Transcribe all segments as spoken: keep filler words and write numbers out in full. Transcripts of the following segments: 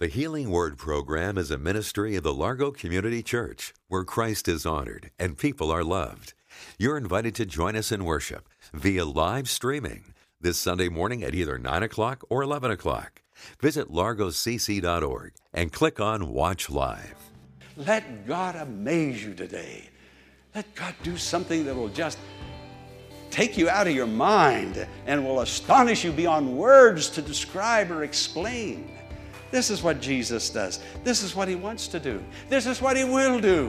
The Healing Word program is a ministry of the Largo Community Church, where Christ is honored and people are loved. You're invited to join us in worship via live streaming this Sunday morning at either nine o'clock or eleven o'clock. Visit largo c c dot org and click on Watch Live. Let God amaze you today. Let God do something that will just take you out of your mind and will astonish you beyond words to describe or explain. This is what Jesus does. This is what He wants to do. This is what He will do.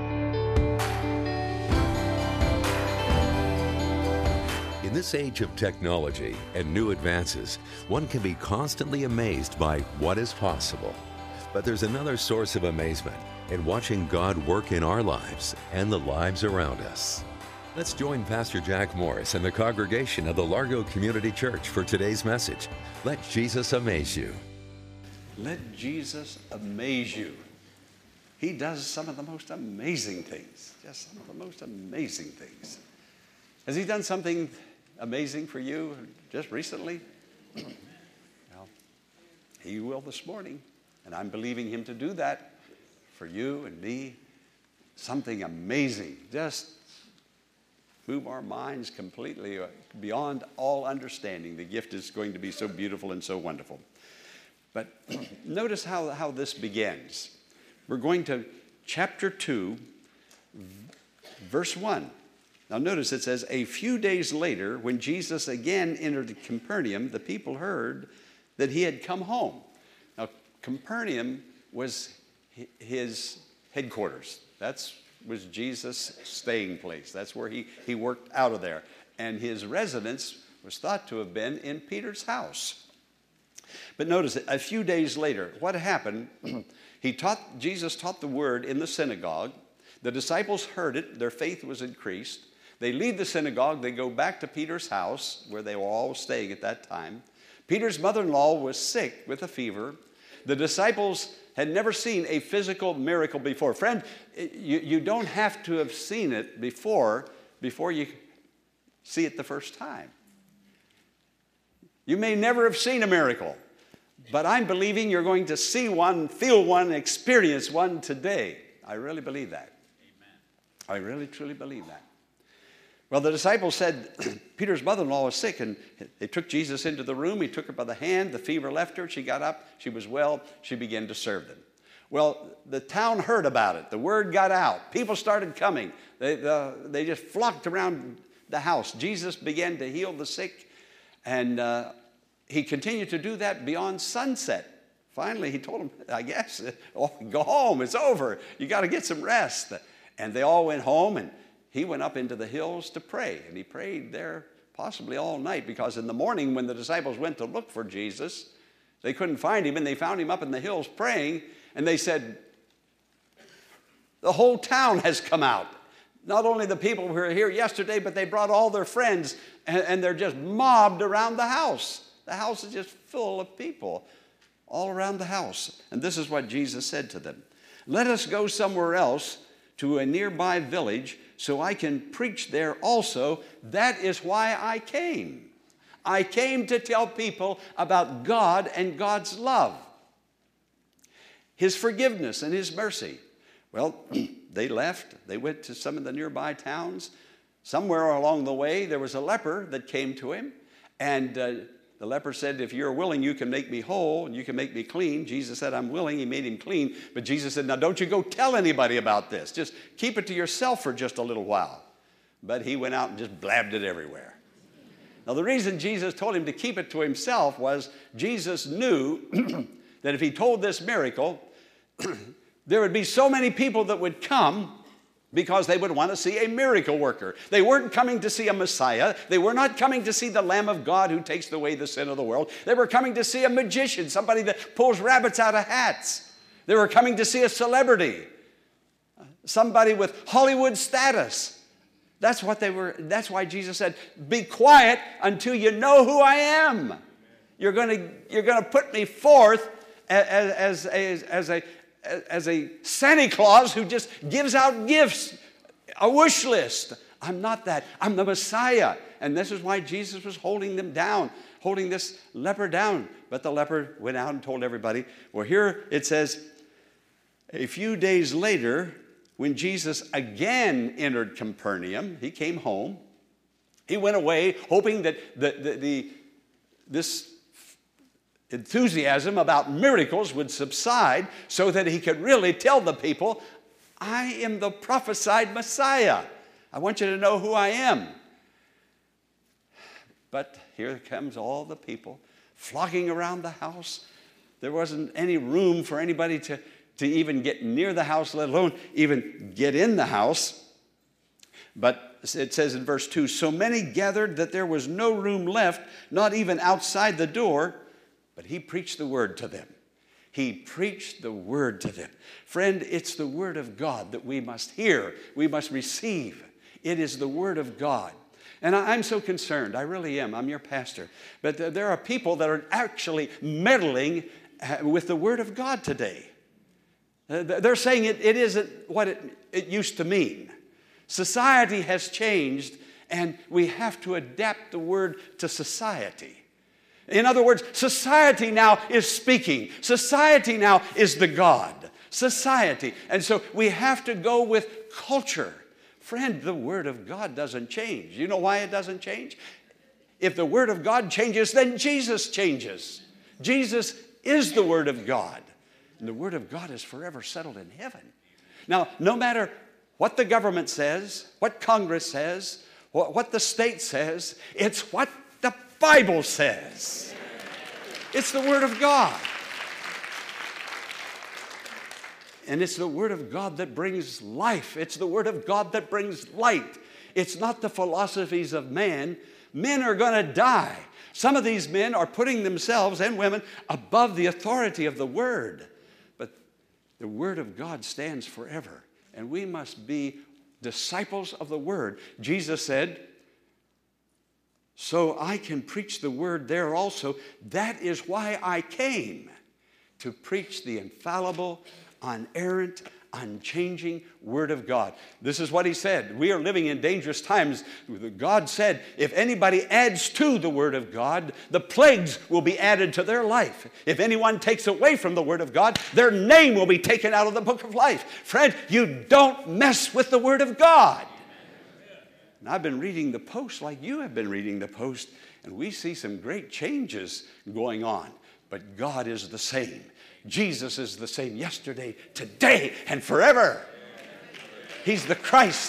In this age of technology and new advances, one can be constantly amazed by what is possible. But there's another source of amazement in watching God work in our lives and the lives around us. Let's join Pastor Jack Morris and the congregation of the Largo Community Church for today's message. Let Jesus amaze you. Let Jesus amaze you. He does some of the most amazing things. Just some of the most amazing things. Has He done something amazing for you just recently? Well, He will this morning. And I'm believing Him to do that for you and me. Something amazing. Just move our minds completely beyond all understanding. The gift is going to be so beautiful and so wonderful. But notice how, how this begins. We're going to chapter two, verse one. Now notice it says, a few days later, when Jesus again entered Capernaum, the people heard that He had come home. Now Capernaum was His headquarters. That was Jesus' staying place. That's where he, he worked out of there. And His residence was thought to have been in Peter's house. But notice, a few days later, what happened, he taught, Jesus taught the word in the synagogue. The disciples heard it. Their faith was increased. They leave the synagogue. They go back to Peter's house, where they were all staying at that time. Peter's mother-in-law was sick with a fever. The disciples had never seen a physical miracle before. Friend, you, you don't have to have seen it before, before you see it the first time. You may never have seen a miracle, but I'm believing you're going to see one, feel one, experience one today. I really believe that. Amen. I really, truly believe that. Well, the disciples said Peter's mother-in-law was sick, and they took Jesus into the room. He took her by the hand. The fever left her. She got up. She was well. She began to serve them. Well, the town heard about it. The word got out. People started coming. They, the, they just flocked around the house. Jesus began to heal the sick. And uh, He continued to do that beyond sunset. Finally, He told them, I guess, oh, go home. It's over. You got to get some rest. And they all went home, and He went up into the hills to pray. And He prayed there possibly all night, because in the morning when the disciples went to look for Jesus, they couldn't find Him, and they found Him up in the hills praying. And they said, the whole town has come out. Not only the people who were here yesterday, but they brought all their friends, and, and they're just mobbed around the house. The house is just full of people all around the house. And this is what Jesus said to them. Let us go somewhere else to a nearby village so I can preach there also. That is why I came. I came to tell people about God and God's love, His forgiveness and His mercy. Well, they left. They went to some of the nearby towns. Somewhere along the way, there was a leper that came to Him. And uh, the leper said, if you're willing, you can make me whole and you can make me clean. Jesus said, I'm willing. He made him clean. But Jesus said, now don't you go tell anybody about this. Just keep it to yourself for just a little while. But he went out and just blabbed it everywhere. Now, the reason Jesus told him to keep it to himself was Jesus knew that if he told this miracle, there would be so many people that would come because they would want to see a miracle worker. They weren't coming to see a Messiah. They were not coming to see the Lamb of God who takes away the sin of the world. They were coming to see a magician, somebody that pulls rabbits out of hats. They were coming to see a celebrity, somebody with Hollywood status. That's what they were. That's why Jesus said, be quiet until you know who I am. You're going to, you're going to put me forth as, as, as, as a as a Santa Claus who just gives out gifts, a wish list. I'm not that. I'm the Messiah. And this is why Jesus was holding them down. holding this leper down. But the leper went out and told everybody. Well, here it says, a few days later, when Jesus again entered Capernaum, he came home. He went away hoping that the, the, the, this enthusiasm about miracles would subside so that he could really tell the people, I am the prophesied Messiah. I want you to know who I am. But here comes all the people flocking around the house. There wasn't any room for anybody to, to even get near the house, let alone even get in the house. But it says in verse two, so many gathered that there was no room left, not even outside the door, but he preached the word to them. He preached the word to them. Friend, it's the word of God that we must hear, we must receive. It is the word of God. And I'm so concerned, I really am, I'm your pastor. But there are people that are actually meddling with the word of God today. They're saying it, it isn't what it, it used to mean. Society has changed, and we have to adapt the word to society. In other words, society now is speaking. Society now is the God. Society. And so we have to go with culture. Friend, the Word of God doesn't change. You know why it doesn't change? If the Word of God changes, then Jesus changes. Jesus is the Word of God. And the Word of God is forever settled in heaven. Now, no matter what the government says, what Congress says, what the state says, it's what the Bible says. It's the Word of God. And it's the Word of God that brings life. It's the Word of God that brings light. It's not the philosophies of man. Men are going to die. Some of these men are putting themselves and women above the authority of the Word. But the Word of God stands forever. And we must be disciples of the Word. Jesus said, so I can preach the Word there also. That is why I came, to preach the infallible, inerrant, unchanging Word of God. This is what he said. We are living in dangerous times. God said, if anybody adds to the Word of God, the plagues will be added to their life. If anyone takes away from the Word of God, their name will be taken out of the book of life. Friend, you don't mess with the Word of God. And I've been reading the Post like you have been reading the Post, and we see some great changes going on. But God is the same. Jesus is the same yesterday, today, and forever. He's the Christ.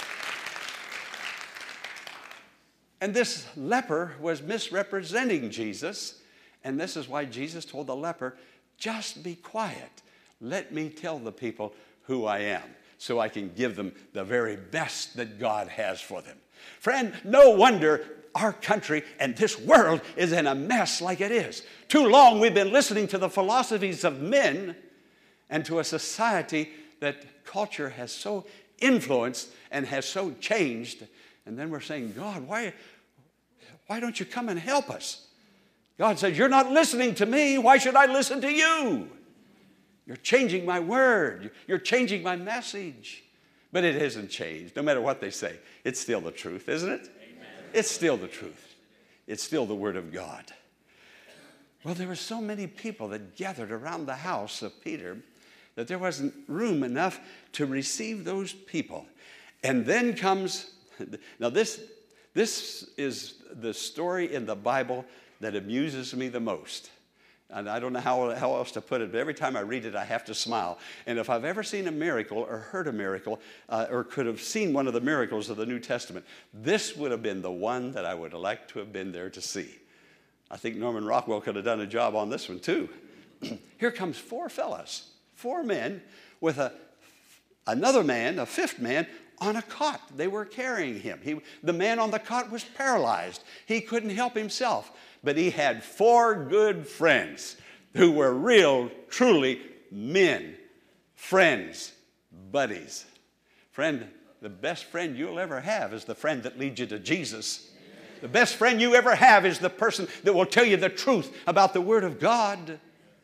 And this leper was misrepresenting Jesus. And this is why Jesus told the leper, just be quiet. Let me tell the people who I am, so I can give them the very best that God has for them. Friend, no wonder our country and this world is in a mess like it is. Too long we've been listening to the philosophies of men and to a society that culture has so influenced and has so changed. And then we're saying, God, why, why don't you come and help us? God says, you're not listening to me. Why should I listen to you? You're changing my word. You're changing my message. But it hasn't changed, no matter what they say. It's still the truth, isn't it? It's still the truth. It's still the Word of God. Well, there were so many people that gathered around the house of Peter that there wasn't room enough to receive those people. And then comes, now this, this is the story in the Bible that amuses me the most. And I don't know how, how else to put it, but every time I read it, I have to smile. And if I've ever seen a miracle or heard a miracle uh, or could have seen one of the miracles of the New Testament, this would have been the one that I would have liked to have been there to see. I think Norman Rockwell could have done a job on this one too. Here comes four fellas, four men with a, another man, a fifth man, on a cot. They were carrying him. He, the man on the cot was paralyzed. He couldn't help himself. But he had four good friends who were real, truly men, friends, buddies. Friend, the best friend you'll ever have is the friend that leads you to Jesus. The best friend you ever have is the person that will tell you the truth about the Word of God.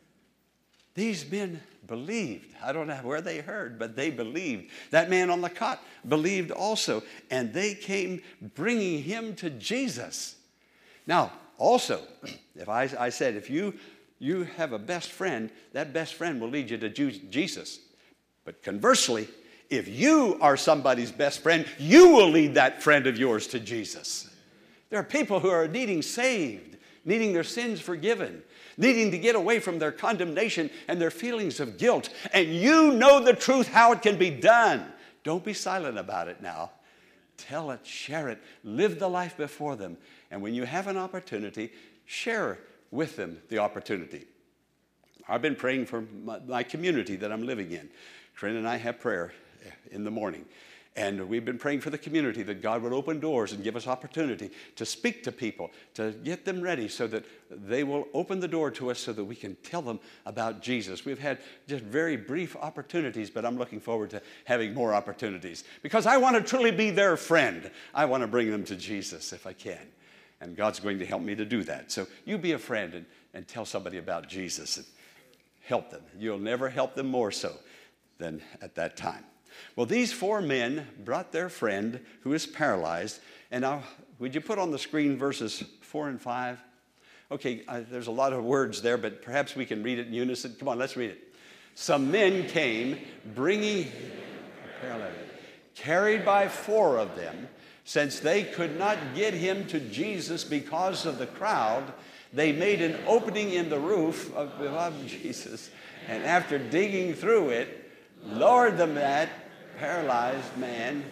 These men believed. I don't know where they heard, but they believed. That man on the cot believed also. And they came bringing him to Jesus. Now, also, if I, I said, if you, you have a best friend, that best friend will lead you to Jesus. But conversely, if you are somebody's best friend, you will lead that friend of yours to Jesus. There are people who are needing saved, needing their sins forgiven, needing to get away from their condemnation and their feelings of guilt. And you know the truth, how it can be done. Don't be silent about it now. Tell it, share it, live the life before them. And when you have an opportunity, share with them the opportunity. I've been praying for my, my community that I'm living in. Corinne and I have prayer in the morning. And we've been praying for the community that God would open doors and give us opportunity to speak to people, to get them ready so that they will open the door to us so that we can tell them about Jesus. We've had just very brief opportunities, but I'm looking forward to having more opportunities because I want to truly be their friend. I want to bring them to Jesus if I can. And God's going to help me to do that. So you be a friend and, and tell somebody about Jesus and help them. You'll never help them more so than at that time. Well, these four men brought their friend who is paralyzed. And now, would you put on the screen verses four and five? Okay, uh, there's a lot of words there, but perhaps we can read it in unison. Come on, let's read it. Some men came, bringing a paralytic, carried by four of them. Since they could not get him to Jesus because of the crowd, they made an opening in the roof of, of Jesus. And after digging through it, lowered them that paralyzed man.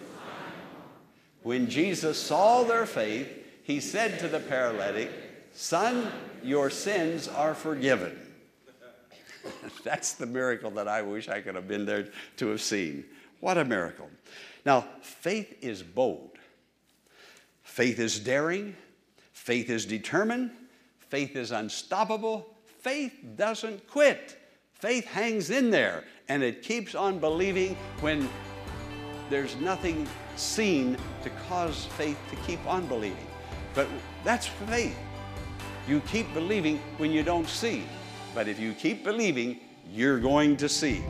When Jesus saw their faith, he said to the paralytic, "Son, your sins are forgiven." That's the miracle that I wish I could have been there to have seen. What a miracle. Now, faith is bold. Faith is daring. Faith is determined. Faith is unstoppable. Faith doesn't quit. Faith hangs in there, and it keeps on believing when there's nothing seen to cause faith to keep on believing. But that's faith. You keep believing when you don't see. But if you keep believing, you're going to see.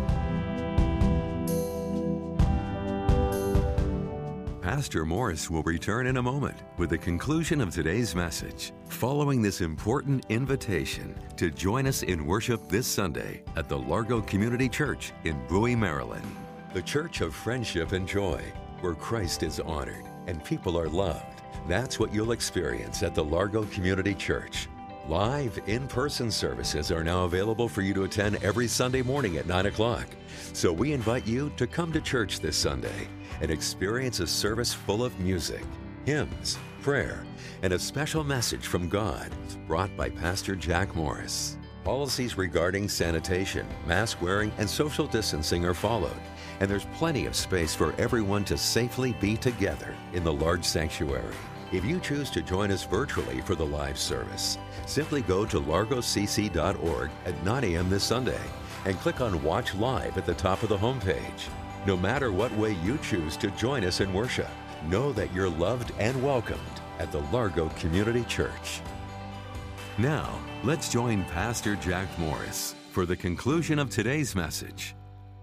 Pastor Morris will return in a moment with the conclusion of today's message, following this important invitation to join us in worship this Sunday at the Largo Community Church in Bowie, Maryland. The Church of Friendship and Joy, where Christ is honored and people are loved. That's what you'll experience at the Largo Community Church. Live in-person services are now available for you to attend every Sunday morning at nine o'clock. So we invite you to come to church this Sunday and experience a service full of music, hymns, prayer, and a special message from God brought by Pastor Jack Morris. Policies regarding sanitation, mask wearing, and social distancing are followed, and there's plenty of space for everyone to safely be together in the large sanctuary. If you choose to join us virtually for the live service, simply go to largo c c dot org at nine a.m. this Sunday and click on Watch Live at the top of the homepage. No matter what way you choose to join us in worship, know that you're loved and welcomed at the Largo Community Church. Now, let's join Pastor Jack Morris for the conclusion of today's message.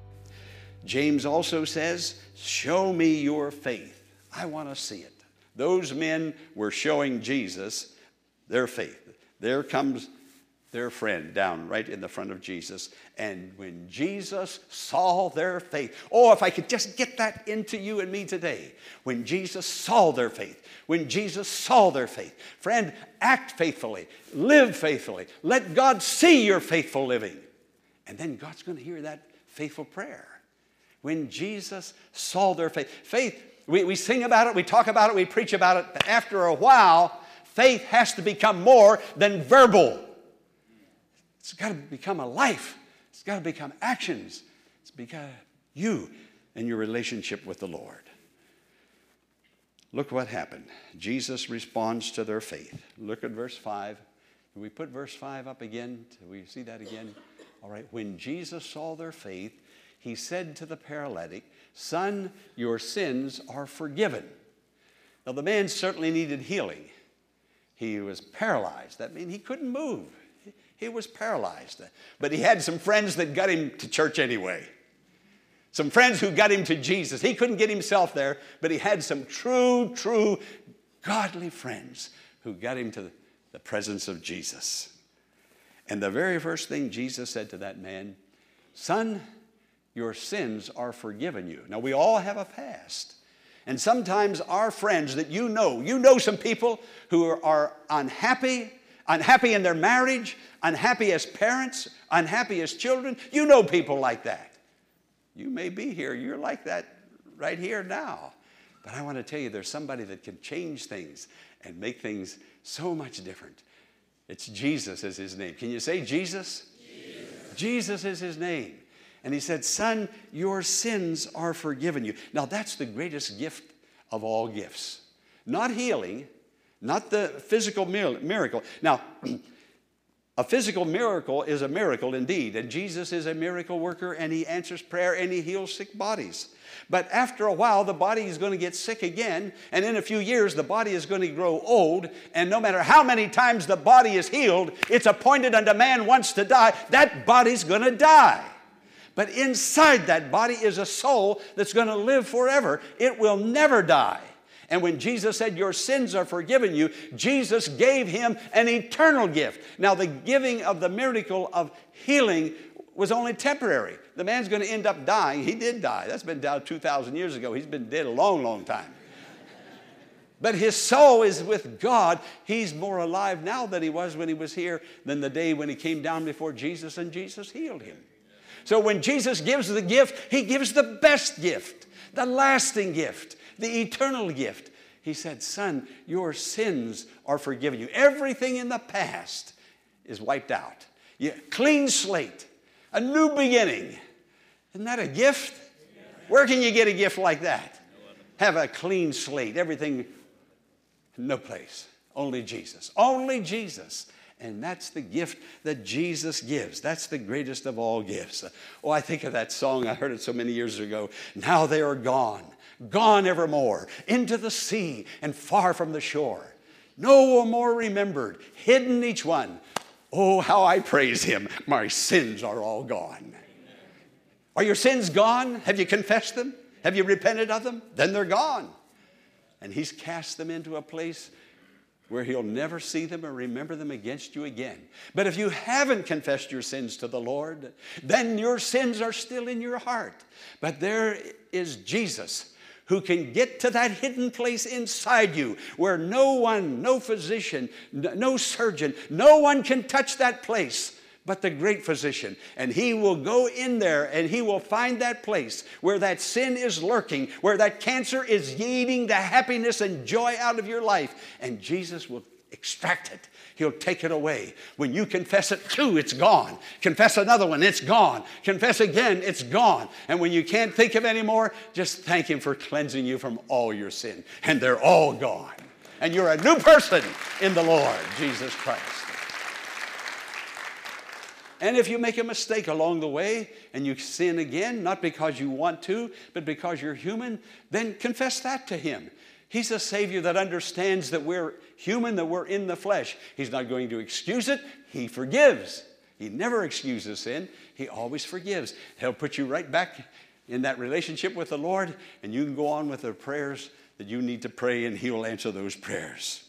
James also says, "Show me your faith." I want to see it. Those men were showing Jesus their faith. There comes their friend down right in the front of Jesus. And when Jesus saw their faith, oh, if I could just get that into you and me today. When Jesus saw their faith, when Jesus saw their faith, friend, act faithfully, live faithfully. Let God see your faithful living. And then God's going to hear that faithful prayer. When Jesus saw their faith. Faith, we, we sing about it, we talk about it, we preach about it, but after a while, faith has to become more than verbal. It's got to become a life. It's got to become actions. It's become you and your relationship with the Lord. Look what happened. Jesus responds to their faith. Look at verse five. Can we put verse five up again? Can we see that again? All right. When Jesus saw their faith, he said to the paralytic, "Son, your sins are forgiven." Now, the man certainly needed healing. He was paralyzed. That means he couldn't move. He was paralyzed. But he had some friends that got him to church anyway. Some friends who got him to Jesus. He couldn't get himself there, but he had some true, true, godly friends who got him to the presence of Jesus. And the very first thing Jesus said to that man, son, your sins are forgiven you. Now, we all have a past. And sometimes our friends that you know, you know some people who are, are unhappy, unhappy in their marriage, unhappy as parents, unhappy as children. You know people like that. You may be here. You're like that right here now. But I want to tell you, there's somebody that can change things and make things so much different. It's Jesus is his name. Can you say Jesus? Jesus? Jesus is his name. And he said, son, your sins are forgiven you. Now, that's the greatest gift of all gifts. Not healing, not the physical miracle. Now, a physical miracle is a miracle indeed. And Jesus is a miracle worker, and he answers prayer, and he heals sick bodies. But after a while, the body is going to get sick again. And in a few years, the body is going to grow old. And no matter how many times the body is healed, it's appointed unto man once to die. That body's going to die. But inside that body is a soul that's going to live forever. It will never die. And when Jesus said, your sins are forgiven you, Jesus gave him an eternal gift. Now, the giving of the miracle of healing was only temporary. The man's going to end up dying. He did die. That's been down two thousand years ago. He's been dead a long, long time. But his soul is with God. He's more alive now than he was when he was here than the day when he came down before Jesus and Jesus healed him. So when Jesus gives the gift, he gives the best gift, the lasting gift, the eternal gift. He said, son, your sins are forgiven you. Everything in the past is wiped out. You, clean slate, a new beginning. Isn't that a gift? Where can you get a gift like that? Have a clean slate, everything, no place. Only Jesus. Only Jesus. And that's the gift that Jesus gives. That's the greatest of all gifts. Oh, I think of that song. I heard it so many years ago. Now they are gone, gone evermore, into the sea and far from the shore. No more remembered, hidden each one. Oh, how I praise him. My sins are all gone. Are your sins gone? Have you confessed them? Have you repented of them? Then they're gone. And he's cast them into a place where he'll never see them or remember them against you again. But if you haven't confessed your sins to the Lord, then your sins are still in your heart. But there is Jesus who can get to that hidden place inside you where no one, no physician, no surgeon, no one can touch that place but the great physician. And he will go in there and he will find that place where that sin is lurking, where that cancer is eating the happiness and joy out of your life. And Jesus will extract it. He'll take it away. When you confess it, too, it's gone. Confess another one, it's gone. Confess again, it's gone. And when you can't think of any more, just thank him for cleansing you from all your sin. And they're all gone. And you're a new person in the Lord Jesus Christ. And if you make a mistake along the way and you sin again, not because you want to, but because you're human, then confess that to him. He's a Savior that understands that we're human, that we're in the flesh. He's not going to excuse it. He forgives. He never excuses sin. He always forgives. He'll put you right back in that relationship with the Lord, and you can go on with the prayers that you need to pray, and he will answer those prayers.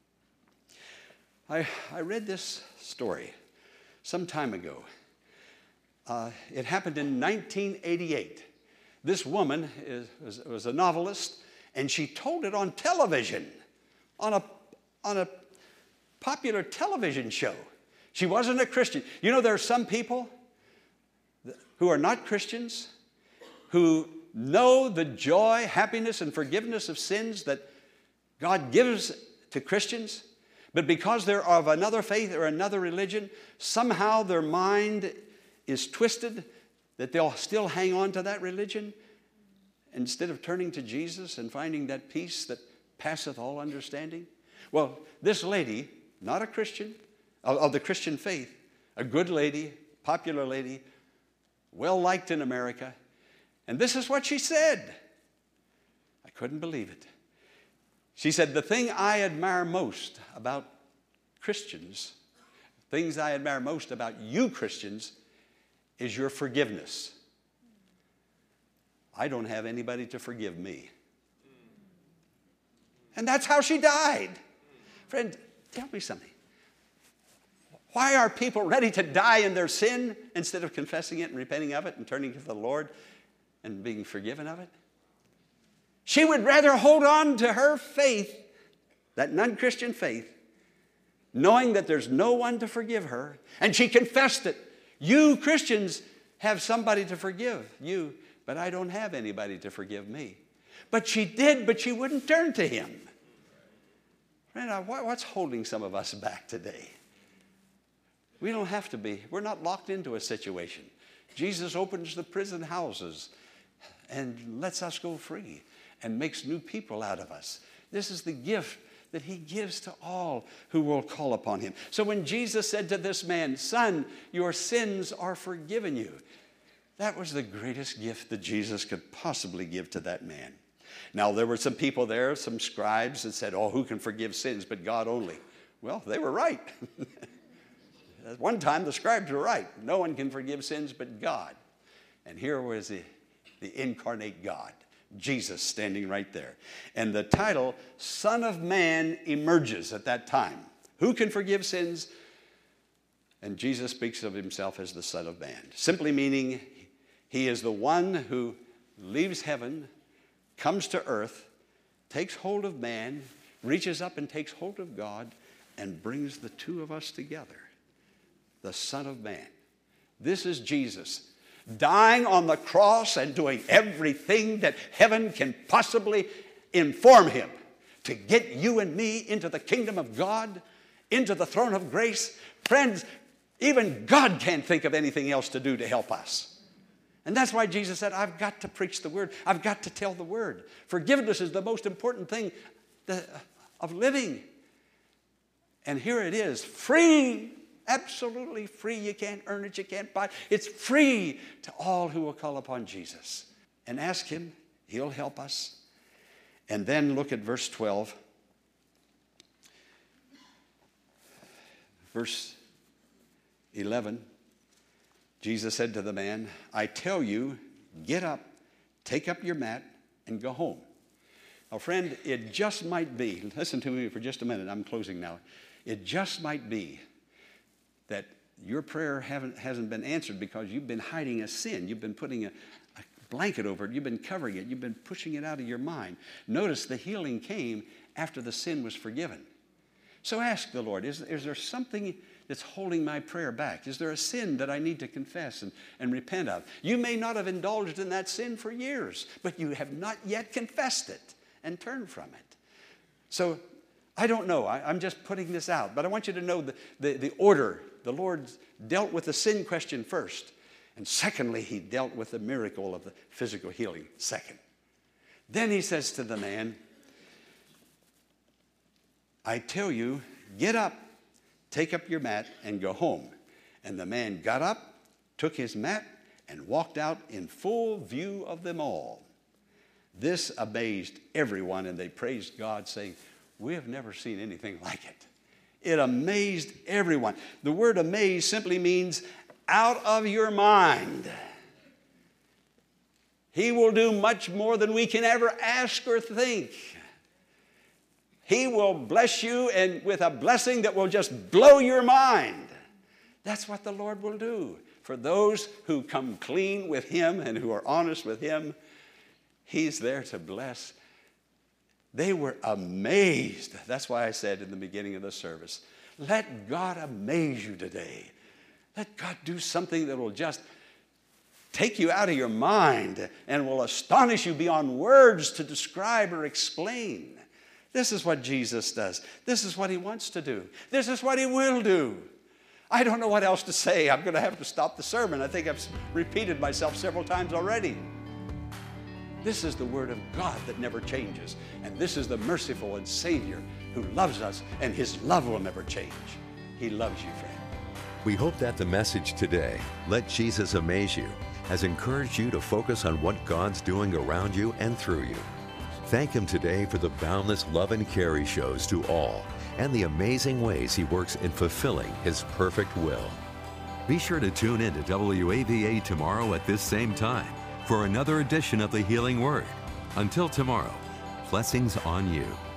I, I read this story some time ago. Uh, it happened in nineteen eighty-eight. This woman is, was, was a novelist, and she told it on television, on a, on a popular television show. She wasn't a Christian. You know, there are some people who are not Christians who know the joy, happiness, and forgiveness of sins that God gives to Christians, but because they're of another faith or another religion, somehow their mind is twisted that they'll still hang on to that religion instead of turning to Jesus and finding that peace that passeth all understanding. Well, this lady, not a Christian, of, of the Christian faith, a good lady, popular lady, well-liked in America, and this is what she said. I couldn't believe it. She said, the thing I admire most about Christians, things I admire most about you Christians, is your forgiveness. I don't have anybody to forgive me. And that's how she died. Friend, tell me something. Why are people ready to die in their sin instead of confessing it and repenting of it and turning to the Lord and being forgiven of it? She would rather hold on to her faith, that non-Christian faith, knowing that there's no one to forgive her, and she confessed it. You Christians have somebody to forgive you, but I don't have anybody to forgive me. But she did, but she wouldn't turn to him. Friend, what's holding some of us back today? We don't have to be. We're not locked into a situation. Jesus opens the prison houses and lets us go free and makes new people out of us. This is the gift that he gives to all who will call upon him. So when Jesus said to this man, "Son, your sins are forgiven you," that was the greatest gift that Jesus could possibly give to that man. Now, there were some people there, some scribes that said, "Oh, who can forgive sins but God only?" Well, they were right. At one time, the scribes were right. No one can forgive sins but God. And here was the, the incarnate God, Jesus, standing right there. And the title, Son of Man, emerges at that time. Who can forgive sins? And Jesus speaks of himself as the Son of Man, simply meaning he is the one who leaves heaven, comes to earth, takes hold of man, reaches up and takes hold of God, and brings the two of us together. The Son of Man. This is Jesus, dying on the cross and doing everything that heaven can possibly inform him to get you and me into the kingdom of God, into the throne of grace. Friends, even God can't think of anything else to do to help us. And that's why Jesus said, I've got to preach the word. I've got to tell the word. Forgiveness is the most important thing of living. And here it is, free. Absolutely free. You can't earn it. You can't buy it. It's free to all who will call upon Jesus and ask him. He'll help us. And then look at verse twelve. Verse eleven. Jesus said to the man, I tell you, get up, take up your mat, and go home. Now, friend, it just might be, listen to me for just a minute. I'm closing now. It just might be that your prayer haven't, hasn't been answered because you've been hiding a sin. You've been putting a, a blanket over it. You've been covering it. You've been pushing it out of your mind. Notice the healing came after the sin was forgiven. So ask the Lord, is, is there something that's holding my prayer back? Is there a sin that I need to confess and, and repent of? You may not have indulged in that sin for years, but you have not yet confessed it and turned from it. So I don't know. I, I'm just putting this out. But I want you to know the, the, the order. The Lord dealt with the sin question first. And secondly, he dealt with the miracle of the physical healing second. Then he says to the man, I tell you, get up, take up your mat, and go home. And the man got up, took his mat, and walked out in full view of them all. This amazed everyone, and they praised God, saying, we have never seen anything like it. It amazed everyone. The word amazed simply means out of your mind. He will do much more than we can ever ask or think. He will bless you and with a blessing that will just blow your mind. That's what the Lord will do. For those who come clean with him and who are honest with him, he's there to bless. They were amazed. That's why I said in the beginning of the service, let God amaze you today. Let God do something that will just take you out of your mind and will astonish you beyond words to describe or explain. This is what Jesus does. This is what he wants to do. This is what he will do. I don't know what else to say. I'm going to have to stop the sermon. I think I've repeated myself several times already. This is the word of God that never changes. And this is the merciful and Savior who loves us, and his love will never change. He loves you, friend. We hope that the message today, Let Jesus Amaze You, has encouraged you to focus on what God's doing around you and through you. Thank him today for the boundless love and care he shows to all and the amazing ways he works in fulfilling his perfect will. Be sure to tune in to W A V A tomorrow at this same time for another edition of the Healing Word. Until tomorrow, blessings on you.